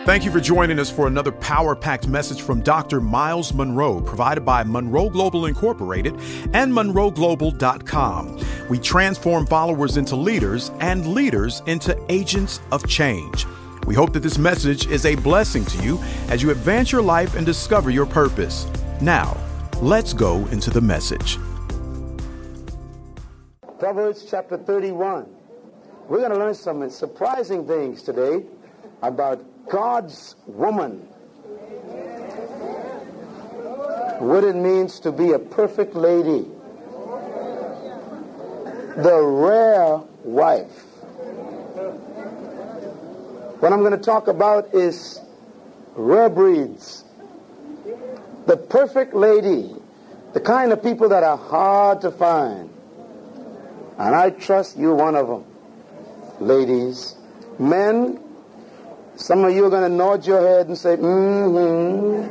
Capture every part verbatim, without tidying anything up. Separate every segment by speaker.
Speaker 1: Thank you for joining us for another power-packed message from Doctor Myles Munroe, provided by Munroe Global Incorporated and Munroe Global dot com. We transform followers into leaders and leaders into agents of change. We hope that this message is a blessing to you as you advance your life and discover your purpose. Now, let's go into the message.
Speaker 2: Proverbs chapter thirty-one. We're going to learn some surprising things today about God's woman. What it means to be a perfect lady. The rare wife. What I'm going to talk about is rare breeds. The perfect lady. The kind of people that are hard to find. And I trust you're one of them. Ladies. Men, some of you are going to nod your head and say, mm-hmm.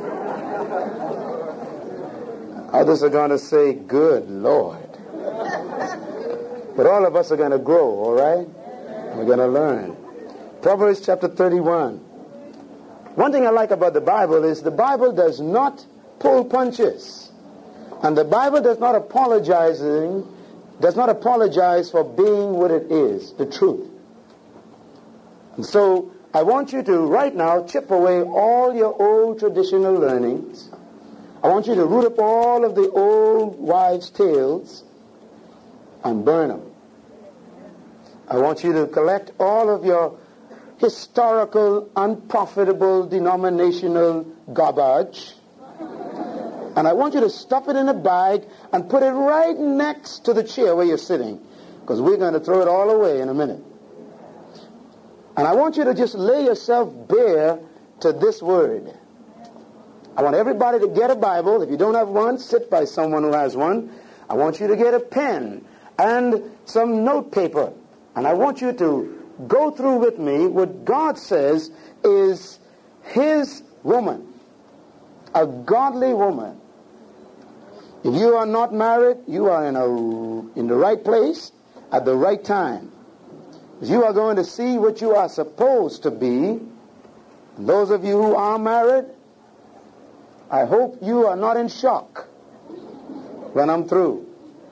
Speaker 2: Others are going to say, good Lord. But all of us are going to grow, all right? We're going to learn. Proverbs chapter thirty-one. One thing I like about the Bible is the Bible does not pull punches. And the Bible does not apologizing, does not apologize for being what it is, the truth. And so I want you to, right now, chip away all your old traditional learnings. I want you to root up all of the old wives' tales and burn them. I want you to collect all of your historical, unprofitable, denominational garbage. And I want you to stuff it in a bag and put it right next to the chair where you're sitting. Because we're going to throw it all away in a minute. And I want you to just lay yourself bare to this word. I want everybody to get a Bible. If you don't have one, sit by someone who has one. I want you to get a pen and some note paper. And I want you to go through with me what God says is His woman. A godly woman. If you are not married, you are in, a, in the right place at the right time. You are going to see what you are supposed to be. And those of you who are married, I hope you are not in shock when I'm through.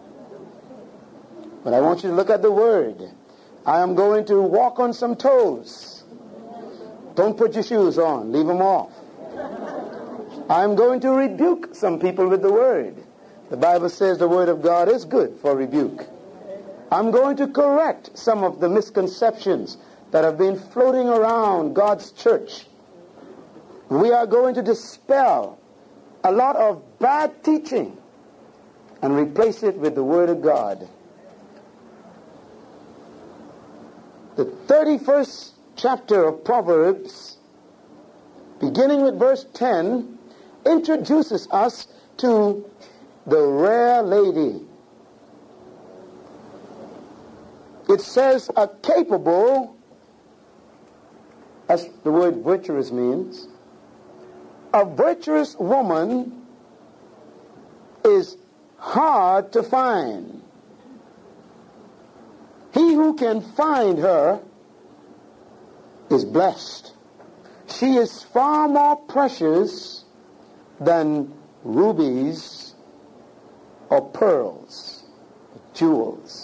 Speaker 2: But I want you to look at the word. I am going to walk on some toes. Don't put your shoes on. Leave them off. I am going to rebuke some people with the word. The Bible says the word of God is good for rebuke. I'm going to correct some of the misconceptions that have been floating around God's church. We are going to dispel a lot of bad teaching and replace it with the Word of God. The thirty-first chapter of Proverbs, beginning with verse ten, introduces us to the rare lady. It says a capable, as the word virtuous means, a virtuous woman is hard to find. He who can find her is blessed. She is far more precious than rubies or pearls, jewels.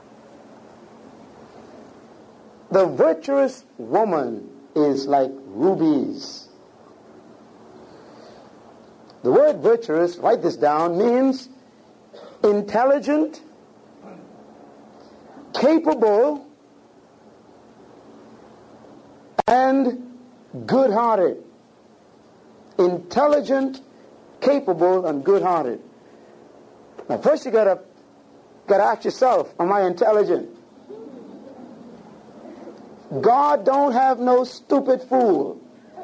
Speaker 2: The virtuous woman is like rubies. The word virtuous, write this down, means intelligent, capable, and good-hearted. Intelligent, capable, and good-hearted. Now, first you gotta gotta ask yourself, am I intelligent? God don't have no stupid fool.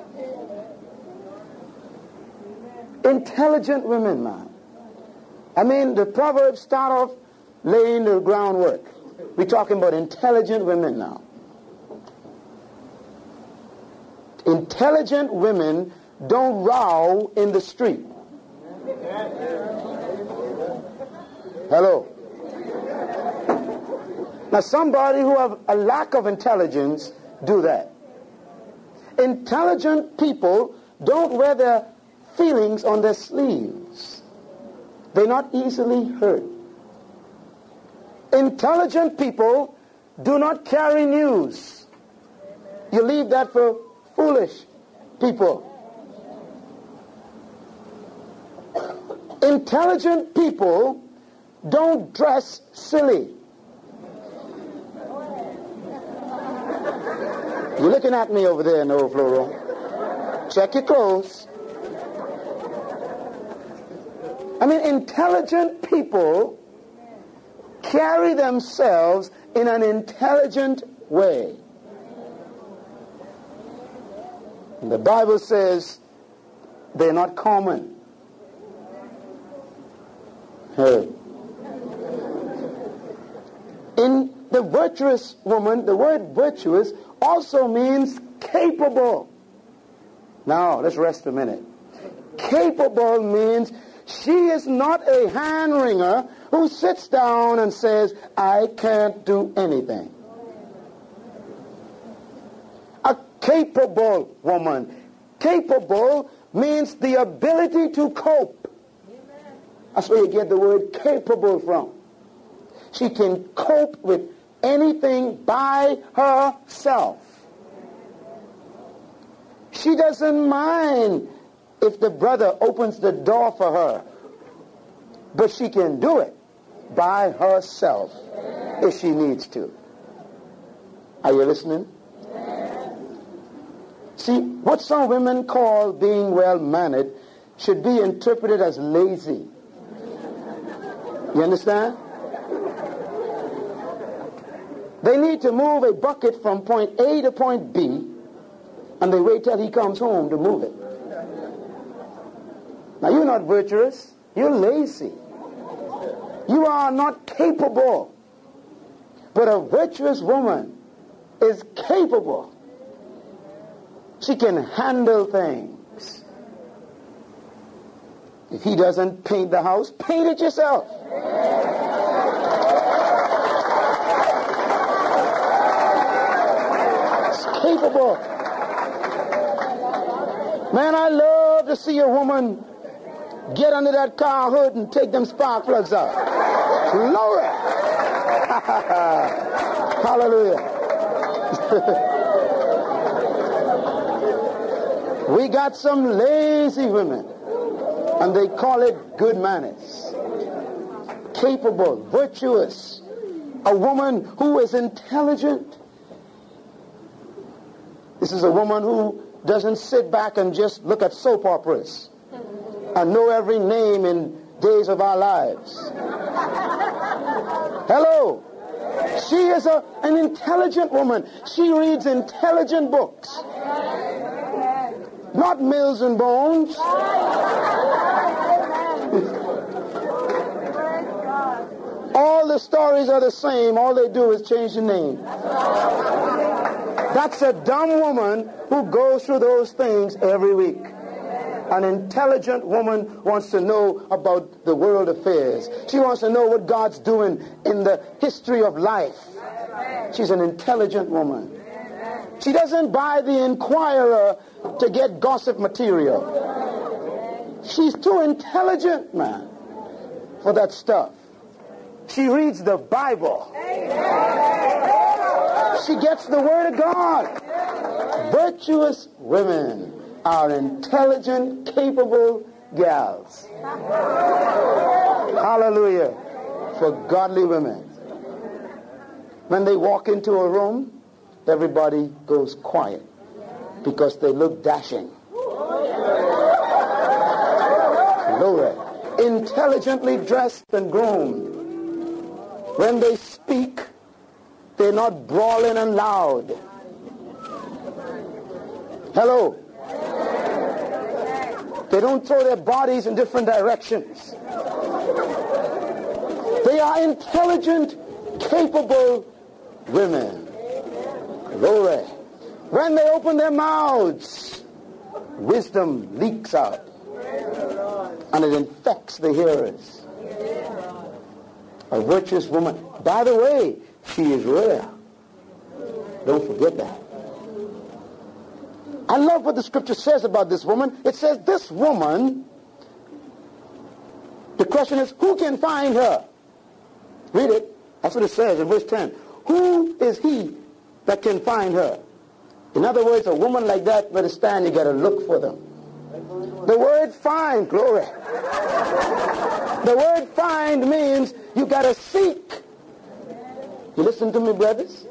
Speaker 2: Intelligent women, man. I mean, the Proverbs start off laying the groundwork. We're talking about intelligent women now. Intelligent women don't row in the street. Hello. Now somebody who have a lack of intelligence do that. Intelligent people don't wear their feelings on their sleeves. They're not easily hurt. Intelligent people do not carry news. You leave that for foolish people. Intelligent people don't dress silly. You're looking at me over there in the overflow room. Check your clothes. I mean, intelligent people carry themselves in an intelligent way. And the Bible says they're not common. Hey. In the virtuous woman, the word virtuous also means capable. Now, let's rest a minute. Capable means she is not a hand-wringer who sits down and says, I can't do anything. A capable woman. Capable means the ability to cope. That's where you get the word capable from. She can cope with anything by herself. She doesn't mind if the brother opens the door for her, but she can do it by herself if she needs to. Are you listening? See, what some women call being well-mannered should be interpreted as lazy. You understand? They need to move a bucket from point A to point B, and they wait till he comes home to move it. Now, you're not virtuous. You're lazy. You are not capable. But a virtuous woman is capable. She can handle things. If he doesn't paint the house, paint it yourself. It's capable. Man, I love to see a woman get under that car hood and take them spark plugs out. Glory. Hallelujah. We got some lazy women, and they call it good manners. Capable, virtuous, a woman who is intelligent. This is a woman who doesn't sit back and just look at soap operas and know every name in Days of Our Lives. Hello. She is a, an intelligent woman. She reads intelligent books. Not Mills and Bones. All the stories are the same. All they do is change the name. That's a dumb woman who goes through those things every week. An intelligent woman wants to know about the world affairs. She wants to know what God's doing in the history of life. She's an intelligent woman. She doesn't buy the Inquirer to get gossip material. She's too intelligent, man, for that stuff. She reads the Bible. She gets the Word of God. Virtuous women are intelligent, capable gals. Hallelujah. For godly women. When they walk into a room, everybody goes quiet because they look dashing. Glory. Intelligently dressed and groomed. When they speak, they're not brawling and loud. Hello. They don't throw their bodies in different directions. They are intelligent, capable women. Glory. When they open their mouths, wisdom leaks out. And it infects the hearers. A virtuous woman. By the way, she is rare. Don't forget that. I love what the scripture says about this woman. It says this woman, the question is, who can find her? Read it. That's what it says in verse ten. Who is he that can find her? In other words, a woman like that, where to stand, you got to look for them. The word find, glory. The word find means you got to seek. You listen to me, brothers?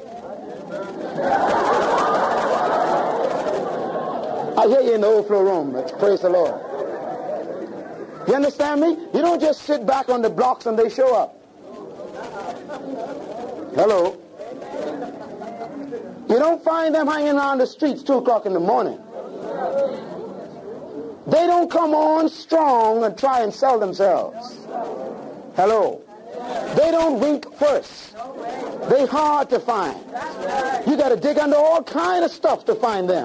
Speaker 2: I hear you in the overflow room. Praise the Lord. You understand me? You don't just sit back on the blocks and they show up. Hello. You don't find them hanging around the streets two o'clock in the morning. They don't come on strong and try and sell themselves. Hello. They don't wink first. They hard to find. You got to dig under all kind of stuff to find them.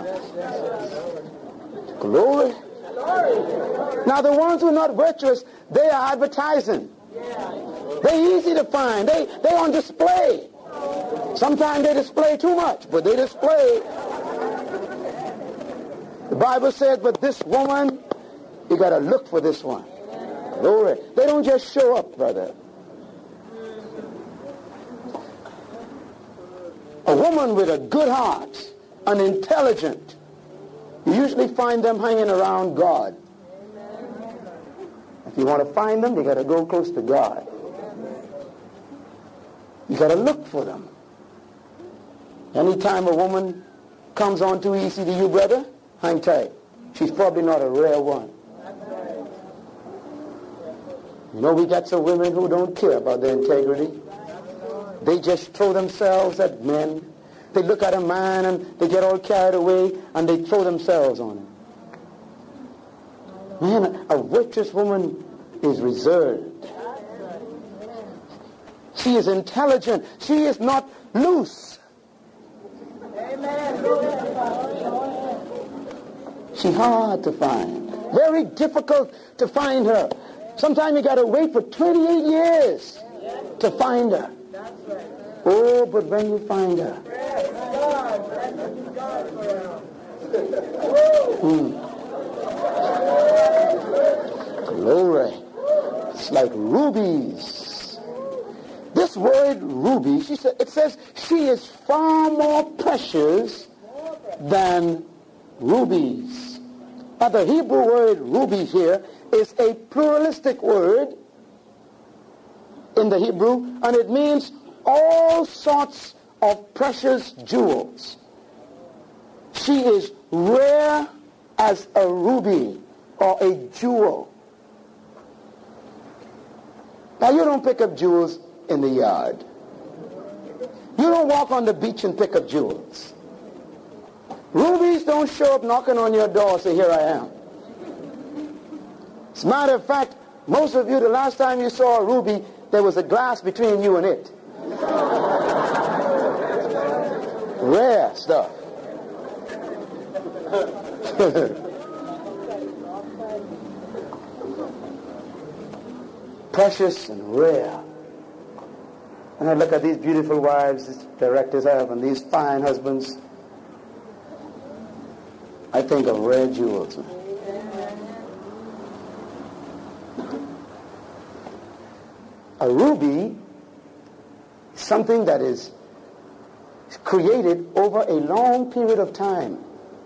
Speaker 2: Glory. Now the ones who are not virtuous, they are advertising. They're easy to find. They, they're on display. Sometimes they display too much, but they display. The Bible says, but this woman, you got to look for this one. Glory. They don't just show up, brother. A woman with a good heart, an intelligent, you usually find them hanging around God. If you want to find them, you got to go close to God. You got to look for them. Anytime a woman comes on too easy to you, brother, hang tight. She's probably not a rare one. You know, we got some women who don't care about their integrity. They just throw themselves at men. They look at a man and they get all carried away and they throw themselves on him. Man, a virtuous woman is reserved. She is intelligent. She is not loose. She's hard to find. Very difficult to find her. Sometimes you got to wait for twenty-eight years to find her. Oh, but when you find her, hmm. Glory. It's like rubies. This word ruby, she said, it says she is far more precious than rubies. Now the Hebrew word ruby here is a pluralistic word in the Hebrew, and it means all sorts of precious jewels. She is rare as a ruby or a jewel. Now you don't pick up jewels in the yard. You don't walk on the beach and pick up jewels. Rubies don't show up knocking on your door and say, here I am. As a matter of fact, most of you, the last time you saw a ruby, there was a glass between you and it. Rare stuff. Precious and rare. And I look at these beautiful wives these directors have and these fine husbands. I think of rare jewels. A ruby is something that is created over a long period of time.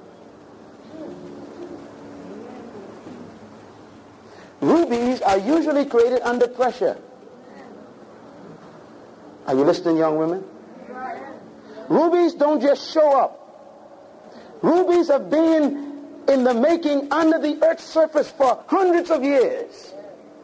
Speaker 2: Rubies are usually created under pressure. Are you listening, young women? Rubies don't just show up. Rubies have been in the making under the earth's surface for hundreds of years.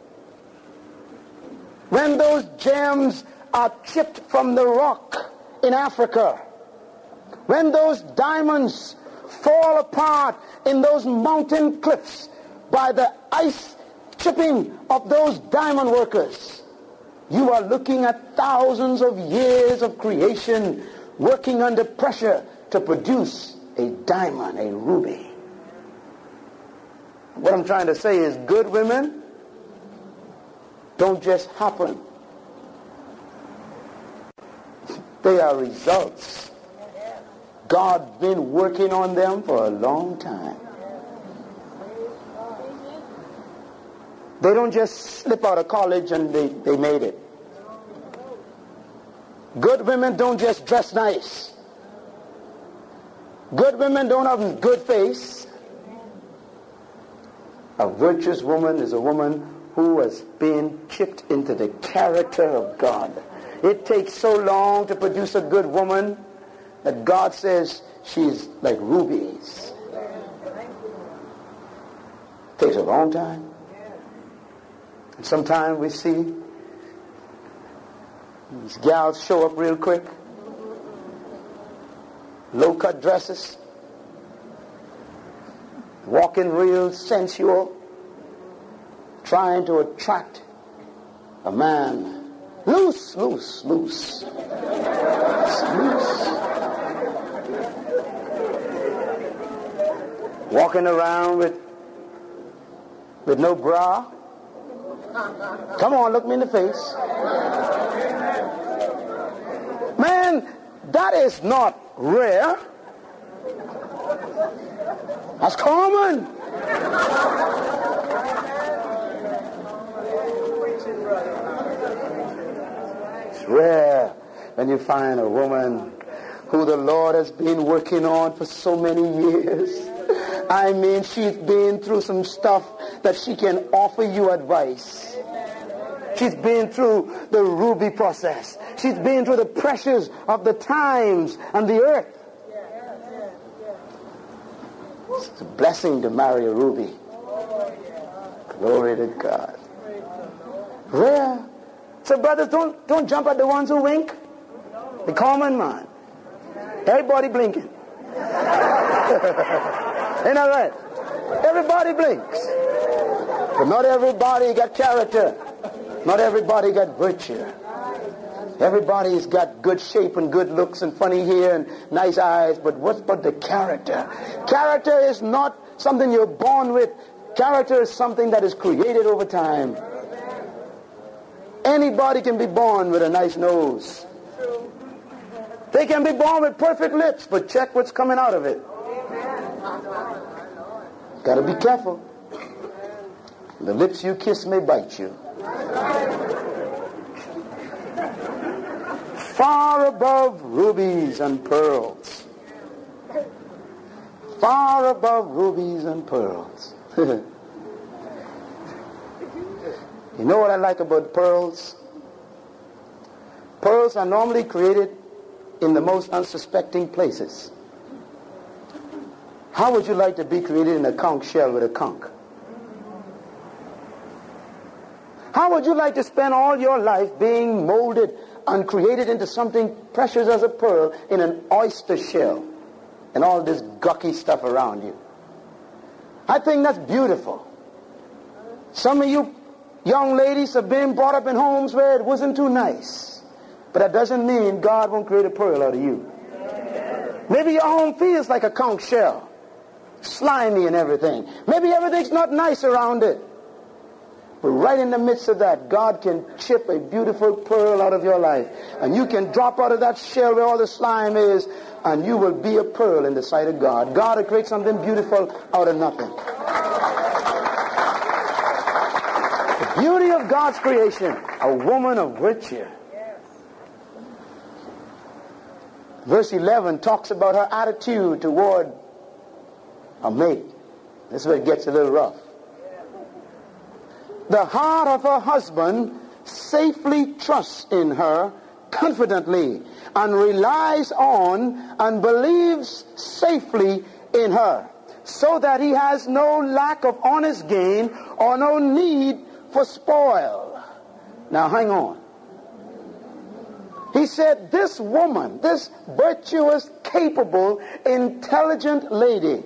Speaker 2: When those gems are chipped from the rock in Africa, when those diamonds fall apart in those mountain cliffs by the ice chipping of those diamond workers, you are looking at thousands of years of creation working under pressure to produce a diamond, a ruby. What I'm trying to say is good women don't just happen. They are results. God's been working on them for a long time. They don't just slip out of college and they, they made it. Good women don't just dress nice. Good women don't have a good face. A virtuous woman is a woman who has been chipped into the character of God. It takes so long to produce a good woman that God says she's like rubies. It takes a long time. And sometimes we see these gals show up real quick. Low-cut dresses. Walking real sensual. Trying to attract a man. Loose, loose, loose. Loose. Walking around with, with no bra. Come on, look me in the face. Man, that is not rare. That's common. It's rare when you find a woman who the Lord has been working on for so many years. I mean, she's been through some stuff that she can offer you advice. She's been through the ruby process. She's been through the pressures of the times and the earth. It's a blessing to marry a ruby. Glory to God. Rare. So brothers, don't, don't jump at the ones who wink. The common man. Everybody blinking. Ain't that right? Everybody blinks. But not everybody got character. Not everybody got virtue. Everybody's got good shape and good looks and funny hair and nice eyes, but what's but the character? Character is not something you're born with. Character is something that is created over time. Anybody can be born with a nice nose. They can be born with perfect lips, but check what's coming out of it. Got to be careful. The lips you kiss may bite you. Far above rubies and pearls. Far above rubies and pearls. You know what I like about pearls? Pearls are normally created in the most unsuspecting places. How would you like to be created in a conch shell with a conch? How would you like to spend all your life being molded and created into something precious as a pearl in an oyster shell and all this gucky stuff around you? I think that's beautiful. Some of you young ladies have been brought up in homes where it wasn't too nice. But that doesn't mean God won't create a pearl out of you. Maybe your home feels like a conch shell. Slimy and everything. Maybe everything's not nice around it. But right in the midst of that, God can chip a beautiful pearl out of your life. And you can drop out of that shell where all the slime is, and you will be a pearl in the sight of God. God will create something beautiful out of nothing. The beauty of God's creation, a woman of virtue. Verse eleven talks about her attitude toward a mate. This is where it gets a little rough. The heart of her husband safely trusts in her confidently and relies on and believes safely in her, so that he has no lack of honest gain or no need for spoil. Now hang on. He said, this woman, this virtuous, capable, intelligent lady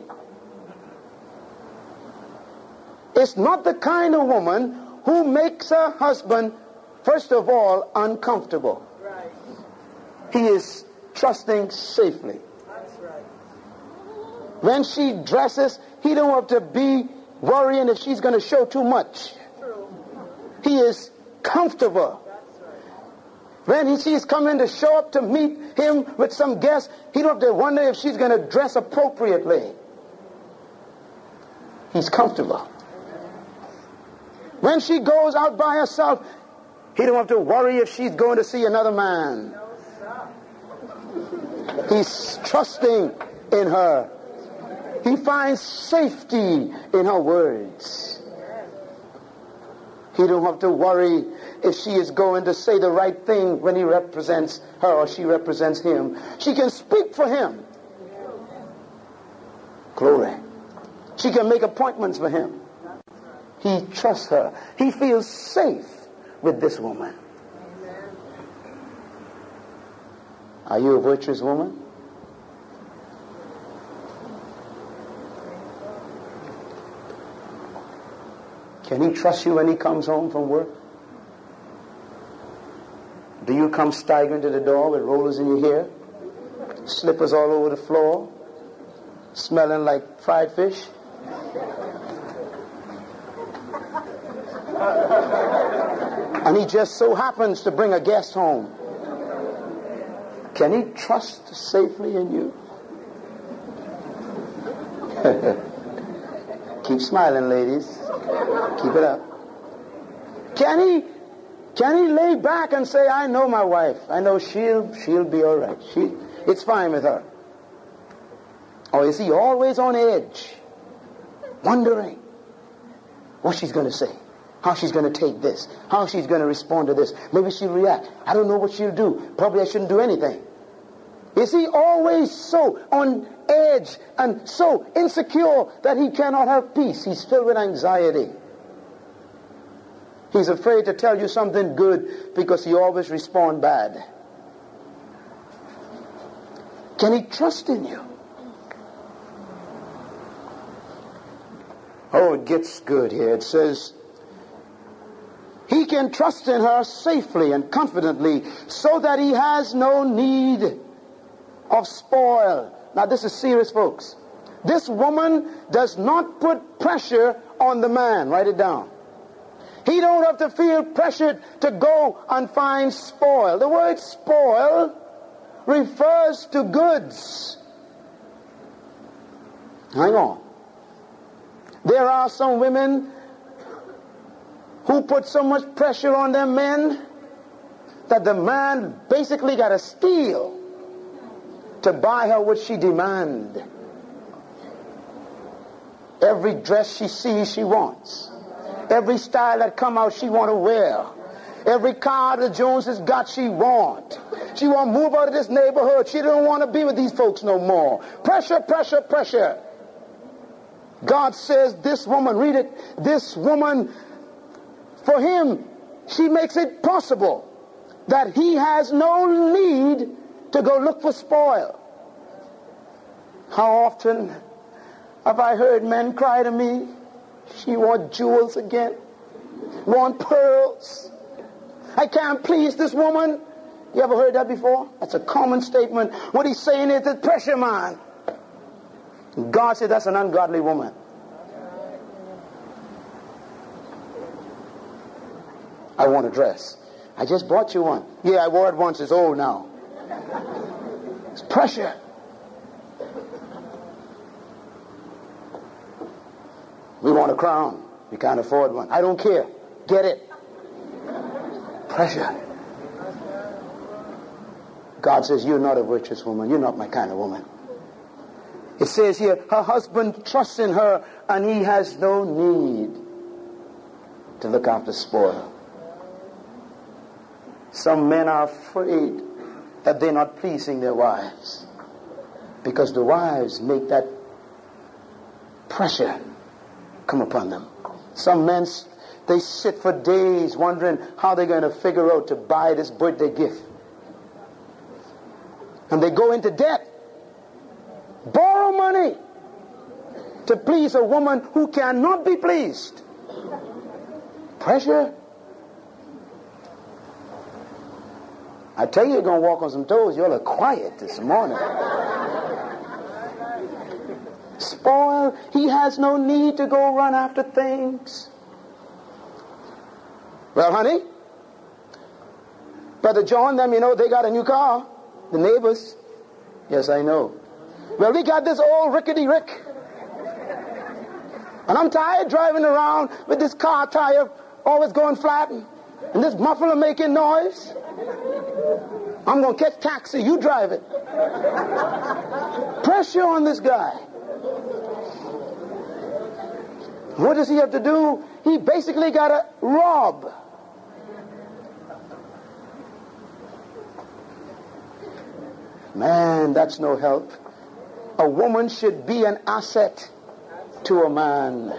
Speaker 2: is not the kind of woman who makes her husband, first of all, uncomfortable. Right. He is trusting safely. That's right. When she dresses, he don't have to be worrying if she's going to show too much. True. He is comfortable. When he, she's coming to show up to meet him with some guests, he don't have to wonder if she's going to dress appropriately. He's comfortable. When she goes out by herself, he don't have to worry if she's going to see another man. He's trusting in her. He finds safety in her words. He don't have to worry if she is going to say the right thing when he represents her or she represents him. She can speak for him. Glory. She can make appointments for him. He trusts her. He feels safe with this woman. Are you a virtuous woman? Can he trust you when he comes home from work? Do you come staggering to the door with rollers in your hair, slippers all over the floor, smelling like fried fish? And he just so happens to bring a guest home. Can he trust safely in you? Keep smiling, ladies. Keep it up. Can he can he lay back and say, I know my wife. I know she'll she'll be all right. She it's fine with her. Or is he always on edge, wondering what she's going to say, how she's going to take this, how she's going to respond to this? Maybe she'll react. I don't know what she'll do. Probably I shouldn't do anything. Is he always so on edge and so insecure that he cannot have peace? He's filled with anxiety. He's afraid to tell you something good because you always respond bad. Can he trust in you? Oh, it gets good here. It says, he can trust in her safely and confidently so that he has no need of spoil. Now this is serious, folks. This woman does not put pressure on the man. Write it down. He don't have to feel pressured to go and find spoil. The word spoil refers to goods. Hang on. There are some women who put so much pressure on their men that the man basically got to steal to buy her what she demand. Every dress she sees, she wants. Every style that come out, she want to wear. Every car the Joneses got, she want. She want to move out of this neighborhood. She don't want to be with these folks no more. Pressure, pressure, pressure. God says this woman, read it, this woman, for him, she makes it possible that he has no need to go look for spoil. How often have I heard men cry to me, she want jewels again, want pearls. I can't please this woman. You ever heard that before? That's a common statement. What he's saying is the pressure man. God said that's an ungodly woman. I want a dress. I just bought you one. Yeah, I wore it once. It's old now. It's pressure. We want a crown. We can't afford one. I don't care. Get it. Pressure. God says, you're not a virtuous woman. You're not my kind of woman. It says here, her husband trusts in her and he has no need to look after spoil. Some men are afraid that they're not pleasing their wives because the wives make that pressure come upon them. Some men, they sit for days wondering how they're going to figure out to buy this birthday gift. And they go into debt, borrow money to please a woman who cannot be pleased. Pressure. I tell you, you're going to walk on some toes. You're a little quiet this morning. Spoil. He has no need to go run after things. Well, honey, Brother John, them, you know, they got a new car. The neighbors. Yes, I know. Well, we got this old rickety Rick. And I'm tired driving around with this car tire always going flat. And this muffler making noise. I'm going to catch taxi. You drive it. Pressure on this guy. What does he have to do? He basically got to rob. Man, that's no help. A woman should be an asset to a man.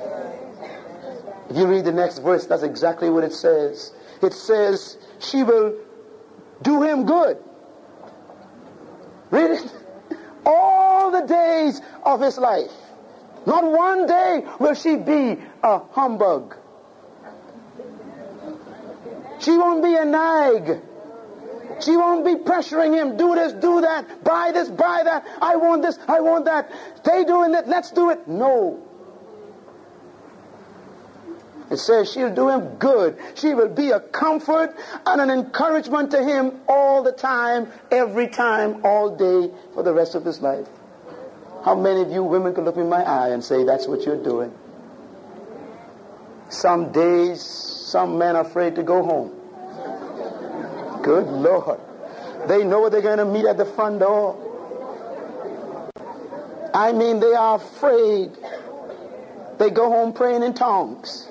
Speaker 2: If you read the next verse, that's exactly what it says. It says she will do him good. Read it. All the days of his life. Not one day will she be a humbug. She won't be a nag. She won't be pressuring him. Do this, do that. Buy this, buy that. I want this, I want that. They doing it, let's do it. No. It says she'll do him good. She will be a comfort and an encouragement to him all the time, every time, all day, for the rest of his life. How many of you women can look me in my eye and say that's what you're doing? Some days, some men are afraid to go home. Good Lord. They know they're going to meet at the front door. I mean, they are afraid. They go home praying in tongues.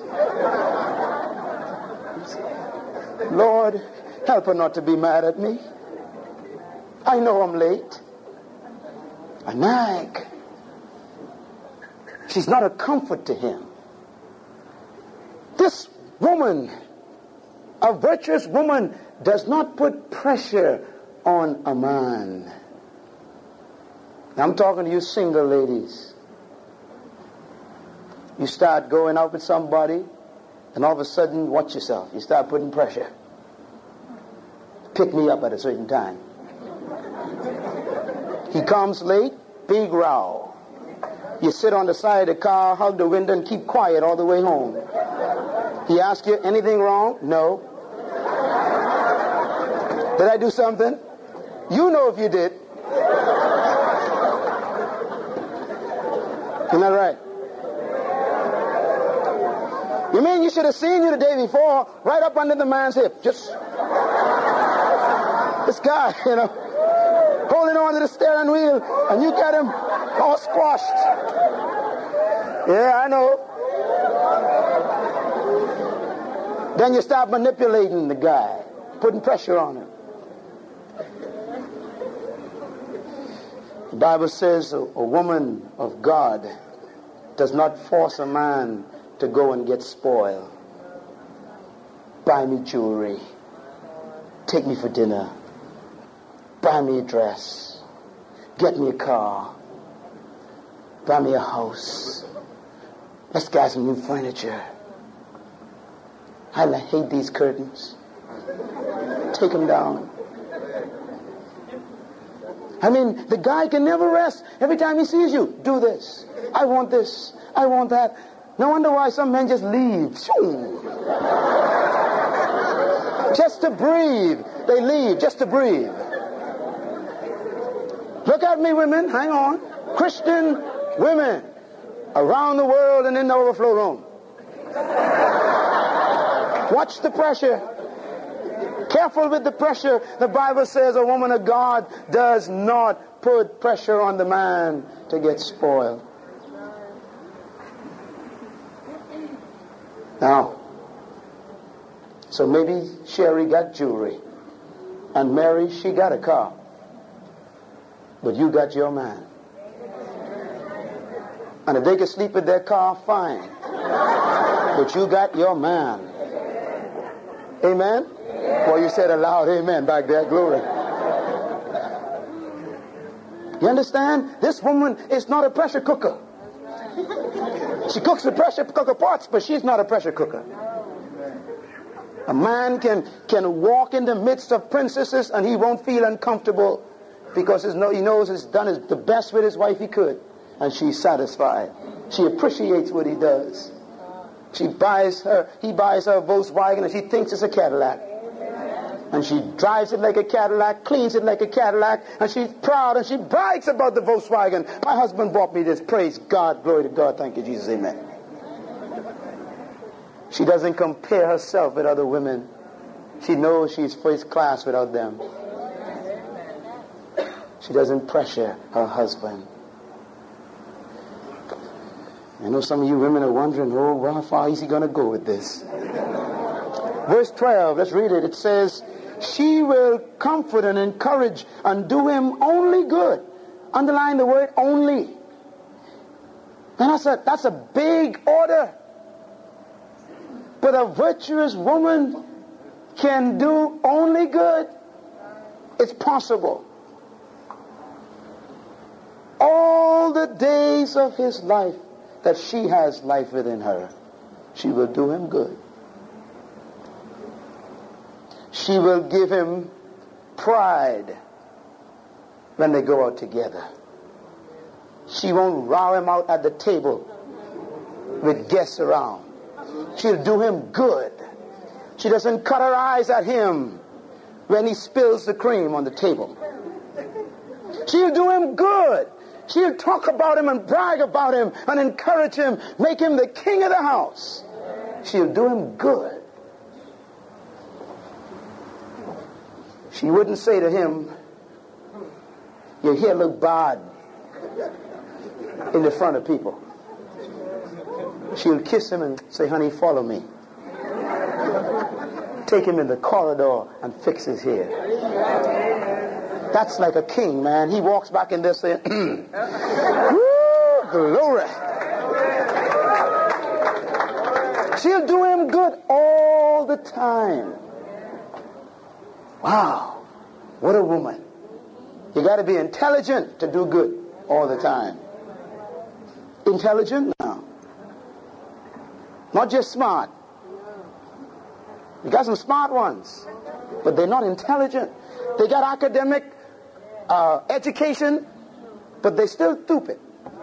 Speaker 2: Lord, help her not to be mad at me. I know I'm late. A nag. She's not a comfort to him. This woman, a virtuous woman, does not put pressure on a man. Now, I'm talking to you single ladies. You start going out with somebody, and all of a sudden, watch yourself. You start putting pressure. Pick me up at a certain time. He comes late, big row. You sit on the side of the car, hug the window, and keep quiet all the way home. He asks you, anything wrong? No. Did I do something? You know if you did. Isn't that right? You mean you should have seen you the day before, right up under the man's hip. Just this guy, you know, holding on to the steering wheel, and you got him all squashed. Yeah, I know. Then you start manipulating the guy, putting pressure on him. The Bible says a, a woman of God does not force a man to go and get spoiled. Buy me jewelry. Take me for dinner. Buy me a dress. Get me a car. Buy me a house. Let's get some new furniture. I hate these curtains. Take them down. I mean, the guy can never rest. Every time he sees you, do this. I want this. I want that. No wonder why some men just leave. Just to breathe. They leave just to breathe. Look at me, women. Hang on. Christian women around the world and in the overflow room. Watch the pressure. Careful with the pressure. The Bible says a woman of God does not put pressure on the man to get spoiled. Now, so maybe Sherry got jewelry, and Mary, she got a car, but you got your man. And if they could sleep in their car, fine, but you got your man. Amen? Well, you said a loud amen back there. Glory. You understand? This woman is not a pressure cooker. She cooks with pressure cooker pots, but she's not a pressure cooker. A man can, can walk in the midst of princesses and he won't feel uncomfortable because his, he knows he's done his, the best with his wife he could, and she's satisfied. She appreciates what he does. She buys her, he buys her a Volkswagen and she thinks it's a Cadillac. And she drives it like a Cadillac, cleans it like a Cadillac, and she's proud and she brags about the Volkswagen. My husband bought me this. Praise God. Glory to God. Thank you, Jesus. Amen. She doesn't compare herself with other women. She knows she's first class without them. She doesn't pressure her husband. I know some of you women are wondering, oh, well, how far is he going to go with this? Verse twelve, let's read it. It says, she will comfort and encourage and do him only good. Underline the word only. And that's a, that's a big order. But a virtuous woman can do only good. It's possible. All the days of his life that she has life within her, she will do him good. She will give him pride when they go out together. She won't row him out at the table with guests around. She'll do him good. She doesn't cut her eyes at him when he spills the cream on the table. She'll do him good. She'll talk about him and brag about him and encourage him, make him the king of the house. She'll do him good. She wouldn't say to him, your hair look bad in the front of people. She'll kiss him and say, honey, follow me. Take him in the corridor and fix his hair. That's like a king, man. He walks back in there saying, woo, glory. She'll do him good all the time. Wow, what a woman. You got to be intelligent to do good all the time. Intelligent? No. Not just smart. You got some smart ones, but they're not intelligent. They got academic uh, education, but they're still stupid.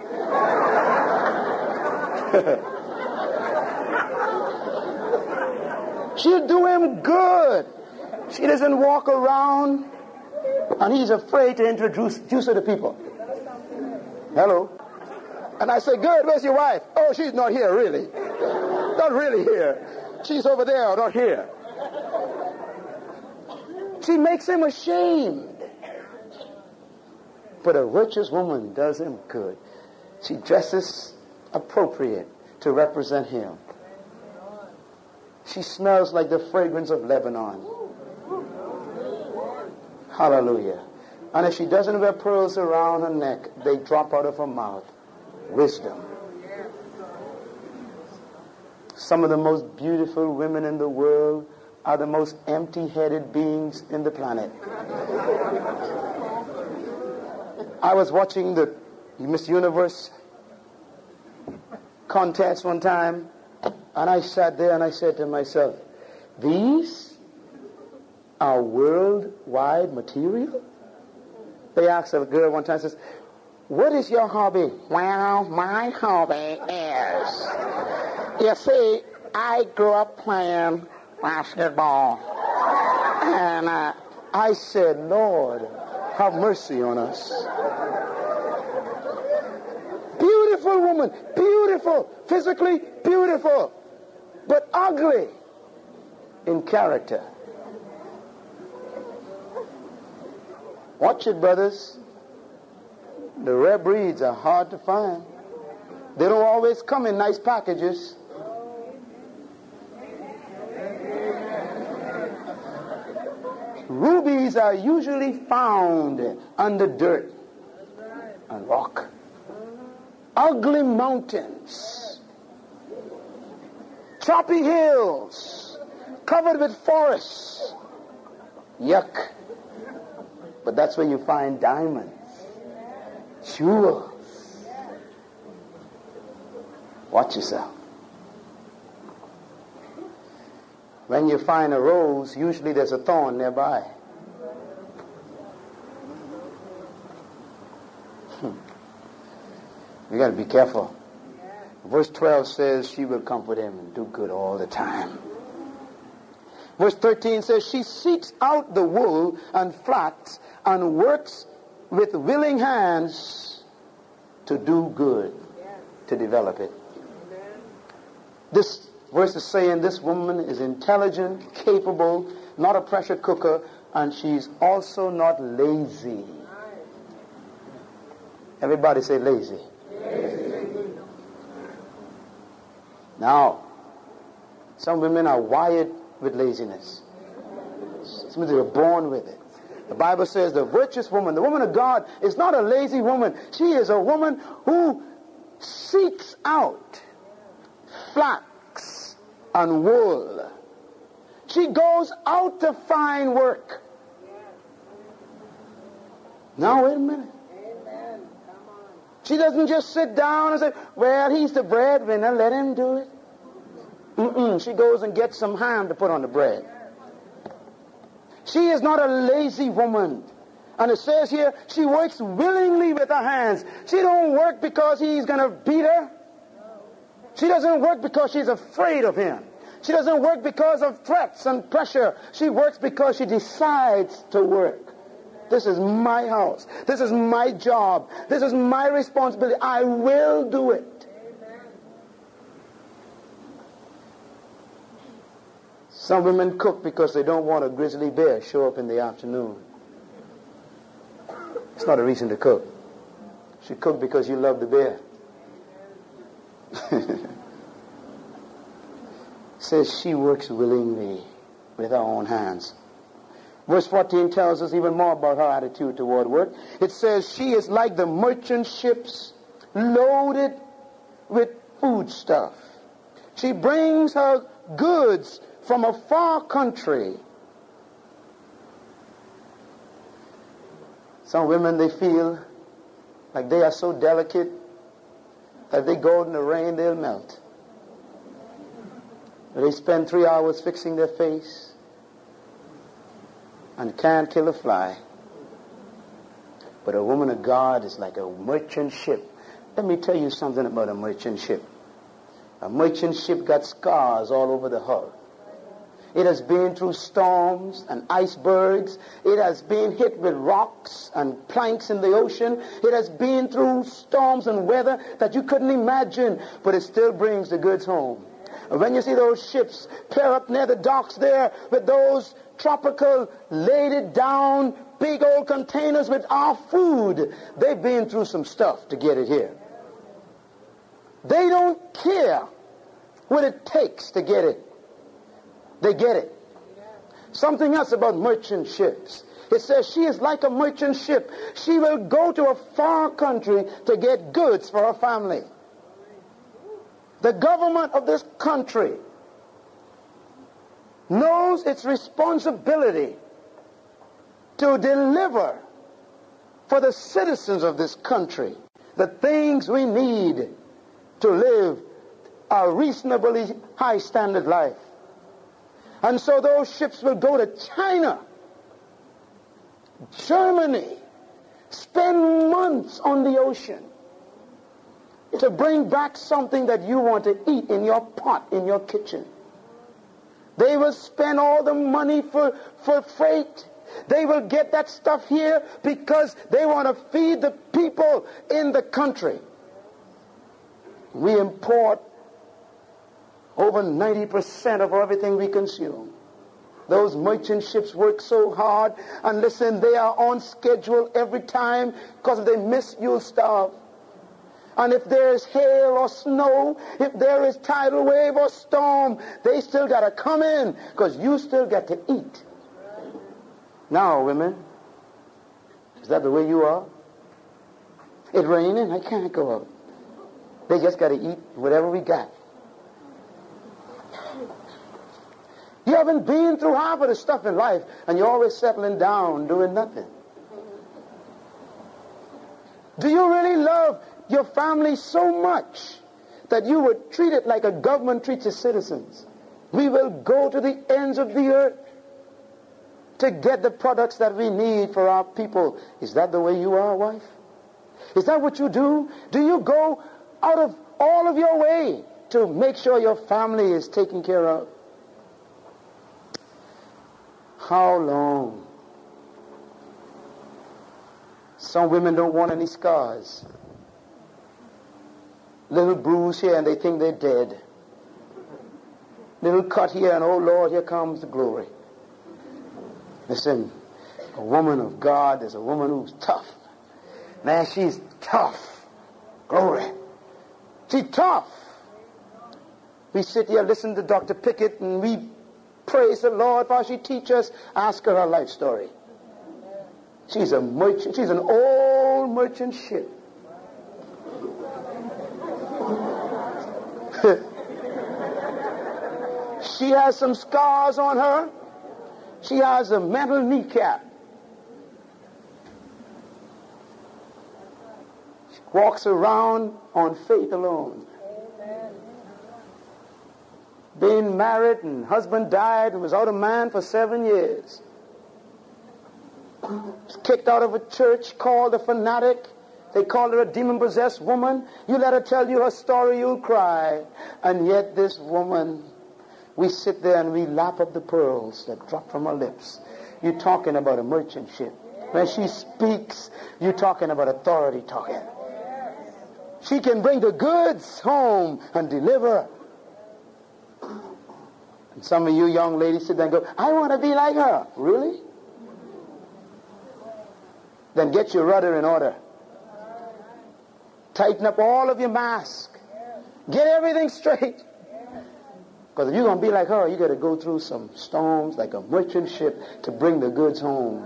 Speaker 2: She'll do him good. She doesn't walk around and he's afraid to introduce, introduce her to people. Hello? And I say, good, where's your wife? Oh, she's not here, really. Not really here. She's over there or not here. She makes him ashamed. But a virtuous woman does him good. She dresses appropriate to represent him. She smells like the fragrance of Lebanon. Hallelujah. And if she doesn't wear pearls around her neck, they drop out of her mouth. Wisdom. Some of the most beautiful women in the world are the most empty-headed beings in the planet. I was watching the Miss Universe contest one time, and I sat there and I said to myself, these are worldwide material? They asked a girl one time, says, what is your hobby? Well, my hobby is, you see, I grew up playing basketball. And uh, I said, Lord, have mercy on us. Beautiful woman, beautiful, physically beautiful, but ugly in character. Watch it, brothers. The rare breeds are hard to find. They don't always come in nice packages. Rubies are usually found under dirt and rock. Ugly mountains, choppy hills, covered with forests. Yuck. But that's where you find diamonds, jewels. Watch yourself. When you find a rose, usually there's a thorn nearby. Hmm. You got to be careful. Verse twelve says she will comfort him and do good all the time. Verse thirteen says, she seeks out the wool and flax and works with willing hands to do good, to develop it. This verse is saying this woman is intelligent, capable, not a pressure cooker, and she's also not lazy. Everybody say lazy. Lazy. Now, some women are wired with laziness. Some of them are born with it. The Bible says the virtuous woman, the woman of God, is not a lazy woman. She is a woman who seeks out flax and wool. She goes out to find work. Now, wait a minute. She doesn't just sit down and say, well, he's the breadwinner, let him do it. Mm-mm. She goes and gets some ham to put on the bread. She is not a lazy woman. And it says here, she works willingly with her hands. She don't work because he's going to beat her. She doesn't work because she's afraid of him. She doesn't work because of threats and pressure. She works because she decides to work. This is my house. This is my job. This is my responsibility. I will do it. Some women cook because they don't want a grizzly bear show up in the afternoon. It's not a reason to cook. She cooked because you love the bear. Says she works willingly with her own hands. Verse fourteen tells us even more about her attitude toward work. It says she is like the merchant ships loaded with foodstuff. She brings her goods from a far country. Some women, they feel like they are so delicate that they go in the rain, they'll melt. They spend three hours fixing their face and can't kill a fly. But a woman of God is like a merchant ship. Let me tell you something about a merchant ship. A merchant ship got scars all over the hull. It has been through storms and icebergs. It has been hit with rocks and planks in the ocean. It has been through storms and weather that you couldn't imagine, but it still brings the goods home. And when you see those ships pair up near the docks there with those tropical, laid it down, big old containers with our food, they've been through some stuff to get it here. They don't care what it takes to get it. They get it. Something else about merchant ships. It says she is like a merchant ship. She will go to a far country to get goods for her family. The government of this country knows its responsibility to deliver for the citizens of this country the things we need to live a reasonably high standard life. And so those ships will go to China, Germany, spend months on the ocean to bring back something that you want to eat in your pot, in your kitchen. They will spend all the money for, for freight. They will get that stuff here because they want to feed the people in the country. We import over ninety percent of everything we consume. Those merchant ships work so hard, and listen, they are on schedule every time, because if they miss, you'll starve. And if there is hail or snow, if there is tidal wave or storm, they still got to come in, because you still got to eat. Now, women, is that the way you are? It's raining, I can't go out. They just got to eat whatever we got. You haven't been through half of the stuff in life, and you're always settling down, doing nothing. Do you really love your family so much that you would treat it like a government treats its citizens? We will go to the ends of the earth to get the products that we need for our people. Is that the way you are, wife? Is that what you do? Do you go out of all of your way to make sure your family is taken care of? How long? Some women don't want any scars. Little bruise here and they think they're dead. Little cut here and oh Lord, here comes the glory. Listen, a woman of God is a woman who's tough. Man, she's tough. Glory. She's tough. We sit here, listen to Doctor Pickett, and we praise the Lord while she teaches us. Ask her her life story. She's a merchant. She's an old merchant ship. She has some scars on her. She has a mental kneecap. She walks around on faith alone. Being married and husband died and was out of man for seven years. Was kicked out of a church, called a fanatic. They called her a demon-possessed woman. You let her tell you her story, you'll cry. And yet this woman, we sit there and we lap up the pearls that drop from her lips. You're talking about a merchant ship. When she speaks, you're talking about authority talking. She can bring the goods home and deliver. And some of you young ladies sit there and go, I want to be like her. Really? Then get your rudder in order. Tighten up all of your mask. Get everything straight. Because if you're going to be like her, you got to go through some storms like a merchant ship to bring the goods home.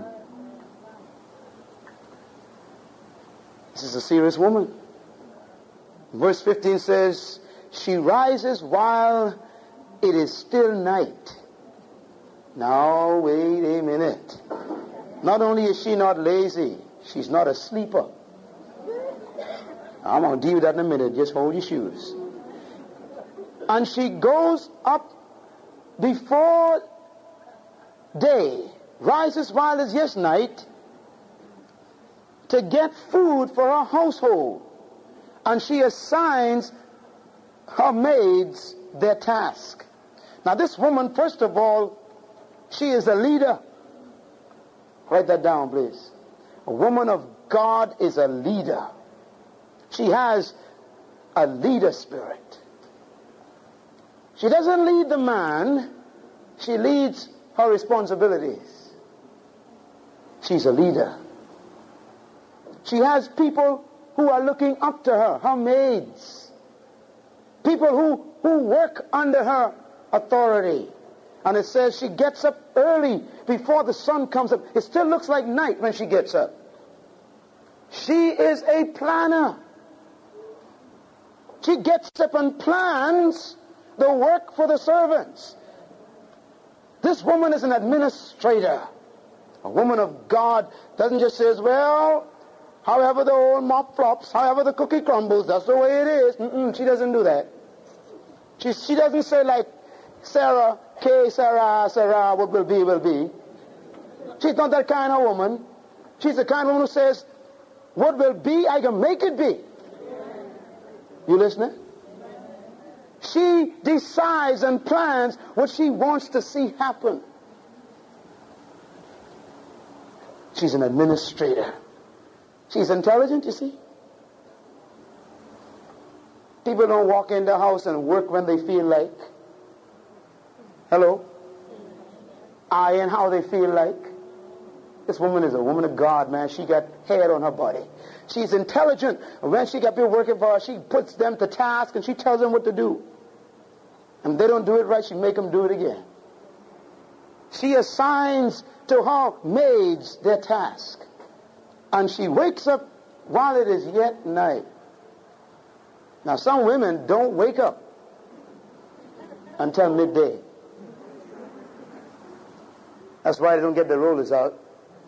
Speaker 2: This is a serious woman. Verse fifteen says, she rises while it is still night. Now, wait a minute. Not only is she not lazy, she's not a sleeper. I'm going to deal with that in a minute. Just hold your shoes. And she goes up before day, rises while it's yet night, to get food for her household. And she assigns her maids their task. Now this woman, first of all, she is a leader. Write that down, please. A woman of God is a leader. She has a leader spirit. She doesn't lead the man. She leads her responsibilities. She's a leader. She has people who are looking up to her, her maids. People who, who work under her authority. And it says she gets up early before the sun comes up. It still looks like night when she gets up. She is a planner. She gets up and plans the work for the servants. This woman is an administrator. A woman of God doesn't just say, well, however the old mop flops, however the cookie crumbles, that's the way it is. Mm-mm, she doesn't do that. She, she doesn't say like, Sarah, K, Sarah, Sarah, what will be, will be. She's not that kind of woman. She's the kind of woman who says, what will be, I can make it be. You listening? She decides and plans what she wants to see happen. She's an administrator. She's intelligent, you see. People don't walk in the house and work when they feel like. Hello? Iron how they feel like. This woman is a woman of God, man. She got hair on her body. She's intelligent. When she got people working for her, she puts them to task and she tells them what to do. And if they don't do it right, she make them do it again. She assigns to her maids their task. And she wakes up while it is yet night. Now, some women don't wake up until midday. That's why they don't get their rollers out.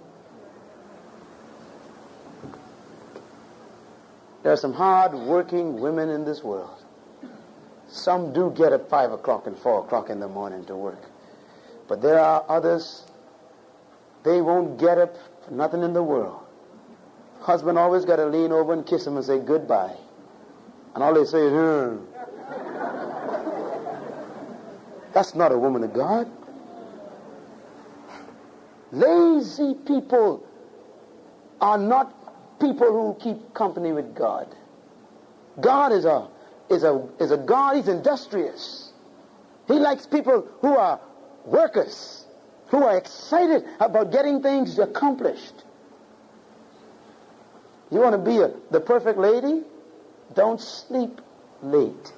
Speaker 2: There are some hard-working women in this world. Some do get at five o'clock and four o'clock in the morning to work. But there are others, they won't get up for nothing in the world. Husband always got to lean over and kiss him and say goodbye. And all they say is, hmm. That's not a woman of God. Lazy people are not people who keep company with God. God is a is a is a God. He's industrious. He likes people who are workers, who are excited about getting things accomplished. You want to be a, the perfect lady? Don't sleep late.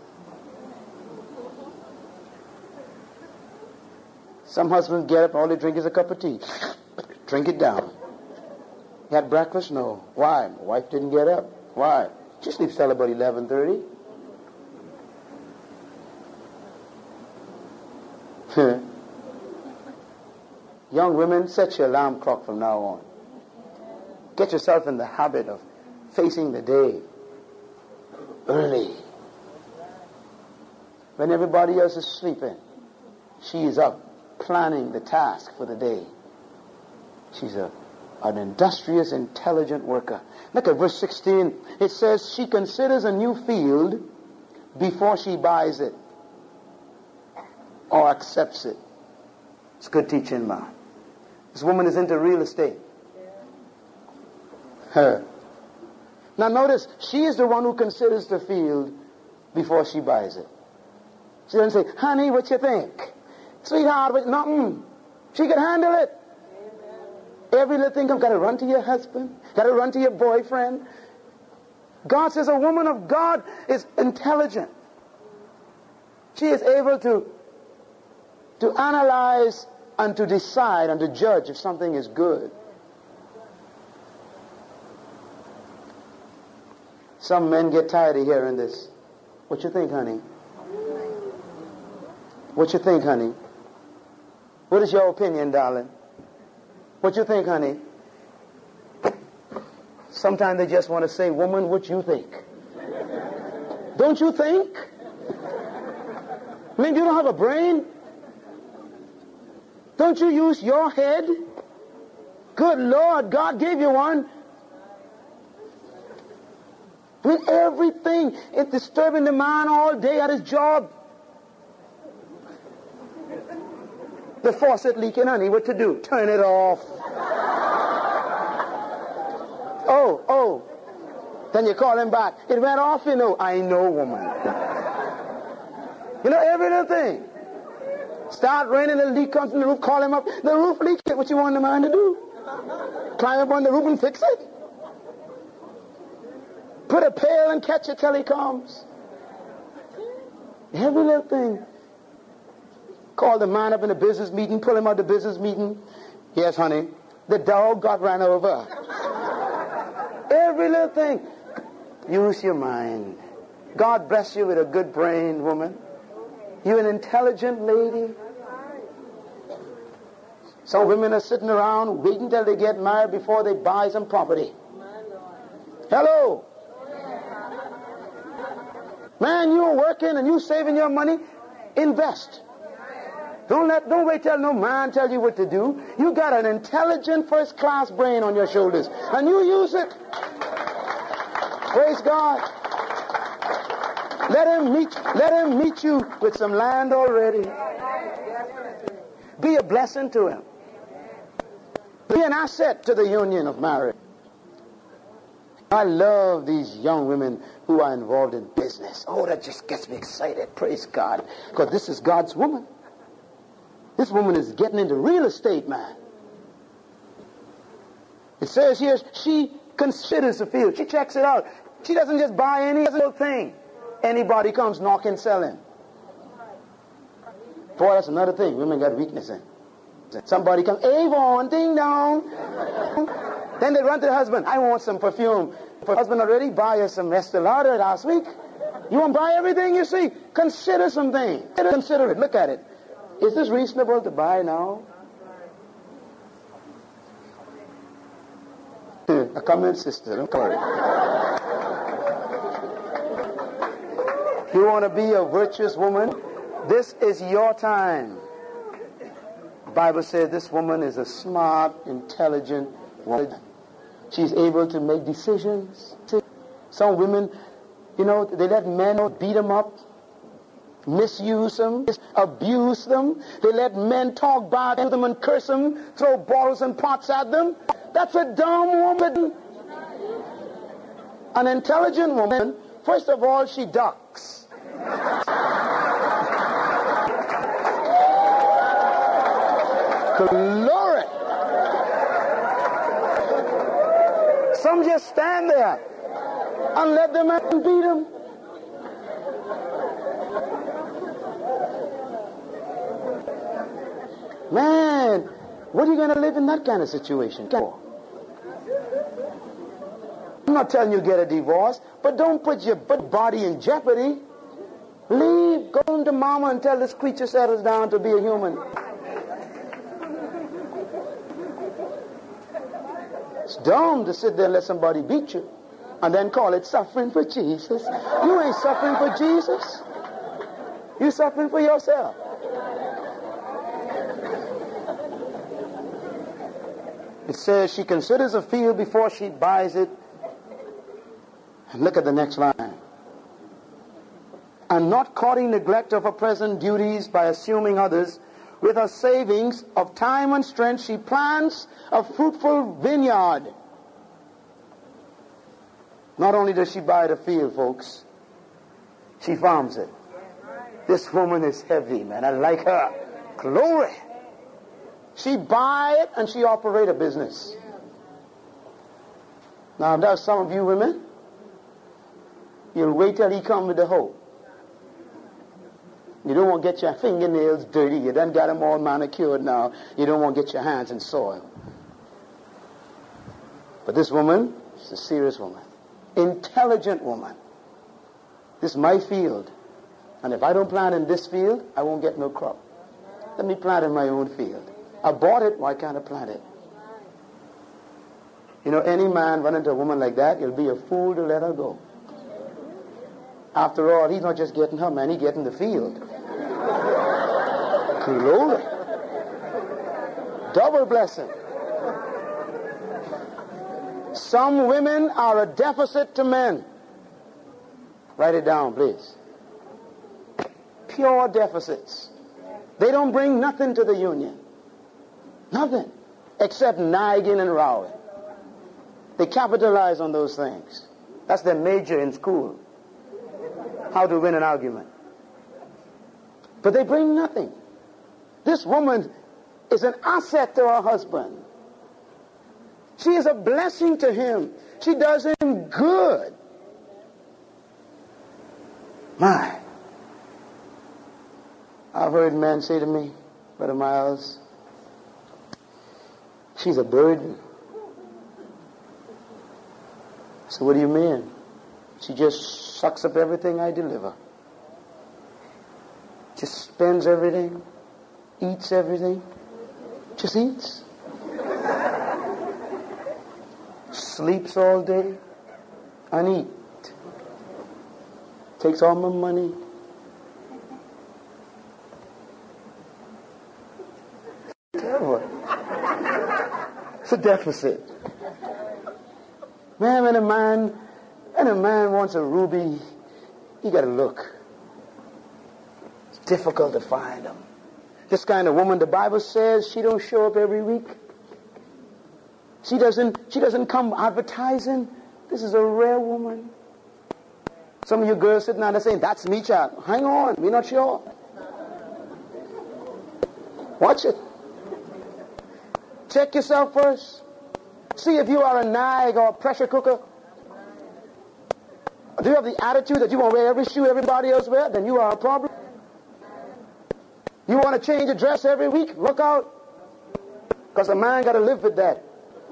Speaker 2: Some husbands get up and all they drink is a cup of tea. Drink it down. You had breakfast? No. Why? My wife didn't get up. Why? She sleeps till about eleven thirty. Young women, set your alarm clock from now on. Get yourself in the habit of facing the day early. When everybody else is sleeping, she is up planning the task for the day. She's a, an industrious, intelligent worker. Look at verse sixteen. It says she considers a new field before she buys it or accepts it. It's good teaching, man. This woman is into real estate. Her. Now notice, she is the one who considers the field before she buys it. She doesn't say, honey, what you think? Sweetheart, what, nothing. She can handle it. Every little thing comes, got to run to your husband, got to run to your boyfriend. God says a woman of God is intelligent. She is able to, to analyze and to decide and to judge if something is good. Some men get tired of hearing this. What you think, honey? What you think, honey? What is your opinion, darling? What you think, honey? Sometimes they just want to say, woman, what you think? Don't you think? I mean, you don't have a brain? Don't you use your head? Good Lord, God gave you one. I mean, everything is disturbing the man all day at his job. The faucet leaking, honey, what to do? Turn it off. Oh, oh. Then you call him back. It went off, you know. I know, woman. You know, every little thing. Start raining, the leak comes from the roof, call him up. The roof leaks. What you want the man to do? Climb up on the roof and fix it? Put a pail and catch it till he comes. Every little thing. Call the man up in a business meeting, pull him out of the business meeting. Yes, honey, the dog got ran over. Every little thing. Use your mind. God bless you with a good brain, woman. You an intelligent lady. Some women are sitting around waiting till they get married before they buy some property. Hello. Man, you're working and you're saving your money. Invest. Don't let, don't wait till no man tell you what to do. You got an intelligent first-class brain on your shoulders, and you use it. Praise God. Let him meet, let him meet you with some land already. Be a blessing to him. Be an asset to the union of marriage. I love these young women who are involved in business. Oh, that just gets me excited. Praise God. Because this is God's woman. This woman is getting into real estate, man. It says here, she considers the field. She checks it out. She doesn't just buy any little thing. Anybody comes knocking, selling. Boy, that's another thing. Women got weakness in. Somebody comes, Avon, ding dong. Then they run to the husband. I want some perfume. The husband already buy us some Estee Lauder last week. You want to buy everything you see? Consider something. Consider it. Look at it. Is this reasonable to buy now? A comment, sister. Don't worry. You want to be a virtuous woman? This is your time. The Bible says this woman is a smart, intelligent woman. She's able to make decisions. Some women, you know, they let men beat them up. misuse them, abuse them. They let men talk bad to them and curse them, throw bottles and pots at them. That's a dumb woman. An intelligent woman, first of all, she ducks. Glory. Some just stand there and let them out and beat them. Man, what are you going to live in that kind of situation for? I'm not telling you get a divorce, but don't put your body in jeopardy. Leave, go home to mama until this creature settles down to be a human. It's dumb to sit there and let somebody beat you and then call it suffering for Jesus. You ain't suffering for Jesus. You're suffering for yourself. It says she considers a field before she buys it. And look at the next line. And not courting neglect of her present duties by assuming others, with her savings of time and strength, she plants a fruitful vineyard. Not only does she buy the field, folks, she farms it. This woman is heavy, man. I like her. Glory. She buy it and she operate a business. Now, there's some of you women, you'll wait till he come with the hoe. You don't want to get your fingernails dirty. You done got them all manicured now. You don't want to get your hands in soil. But this woman is a serious woman. Intelligent woman. This is my field. And if I don't plant in this field, I won't get no crop. Let me plant in my own field. I bought it, why can't I plant it? You know, any man run into a woman like that, he'll be a fool to let her go. After all, he's not just getting her, man, he's getting the field. Glory. Double blessing. Some women are a deficit to men. Write it down, please. Pure deficits. They don't bring nothing to the union. Nothing. Except nagging and rowing. They capitalize on those things. That's their major in school. How to win an argument. But they bring nothing. This woman is an asset to her husband. She is a blessing to him. She does him good. My. I've heard men say to me, Brother Miles, she's a burden. So what do you mean? She just sucks up everything I deliver. Just spends everything, eats everything, just eats. Sleeps all day and eat. Takes all my money. Terrible. It's a deficit. Man, when a man, when a man wants a ruby, you got to look. It's difficult to find them. This kind of woman, the Bible says, she don't show up every week. She doesn't, she doesn't come advertising. This is a rare woman. Some of you girls sitting out there saying, that's me, child. Hang on, we're not sure. Watch it. Check yourself first. See if you are a nag or a pressure cooker. Do you have the attitude that you want to wear every shoe everybody else wears? Then you are a problem. You want to change your dress every week? Look out. Because a man got to live with that.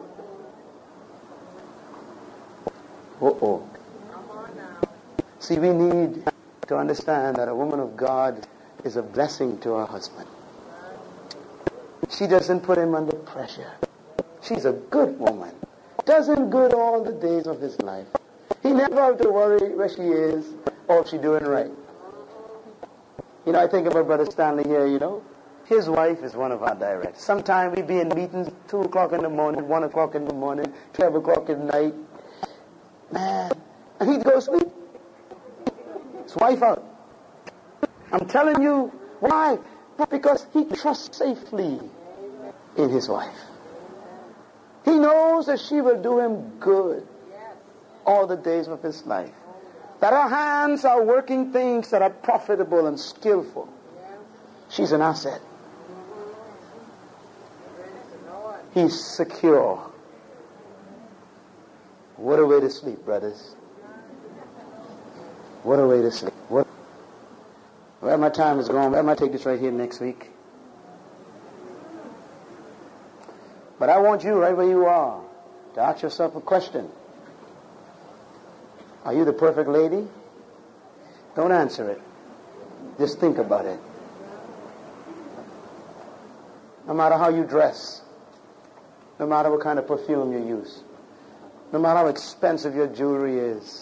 Speaker 2: Uh-oh. See, we need to understand that a woman of God is a blessing to her husband. She doesn't put him under pressure. She's a good woman. Does him good all the days of his life. He never have to worry where she is or if she's doing right. You know, I think about Brother Stanley here, you know. His wife is one of our directors. Sometimes we be in meetings two o'clock in the morning, one o'clock in the morning, twelve o'clock at night. Man, and he'd go to sleep. His wife out. I'm telling you, why? Because he trusts safely in his wife. He knows that she will do him good all the days of his life. That her hands are working things that are profitable and skillful. She's an asset. He's secure. What a way to sleep, brothers. What a way to sleep. What? Well, my time is gone. I might take this right here next week. But I want you right where you are to ask yourself a question. Are you the perfect lady? Don't answer it. Just think about it. No matter how you dress, no matter what kind of perfume you use, no matter how expensive your jewelry is,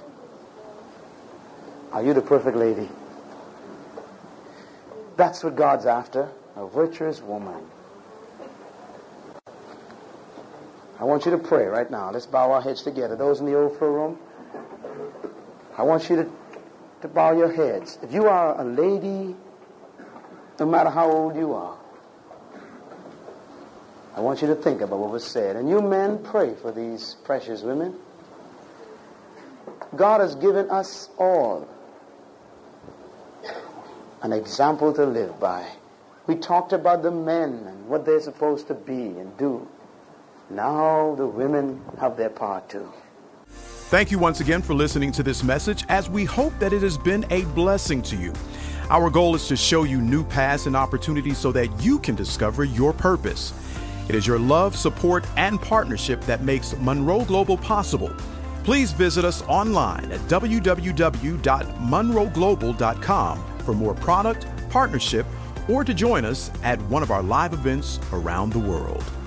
Speaker 2: are you the perfect lady? That's what God's after, a virtuous woman. I want you to pray right now. Let's bow our heads together. Those in the overflow room, I want you to, to bow your heads. If you are a lady, no matter how old you are, I want you to think about what was said. And you men, pray for these precious women. God has given us all an example to live by. We talked about the men and what they're supposed to be and do. Now the women have their part too.
Speaker 1: Thank you once again for listening to this message, as we hope that it has been a blessing to you. Our goal is to show you new paths and opportunities so that you can discover your purpose. It is your love, support, and partnership that makes Monroe Global possible. Please visit us online at w w w dot monroe global dot com for more product, partnership, or to join us at one of our live events around the world.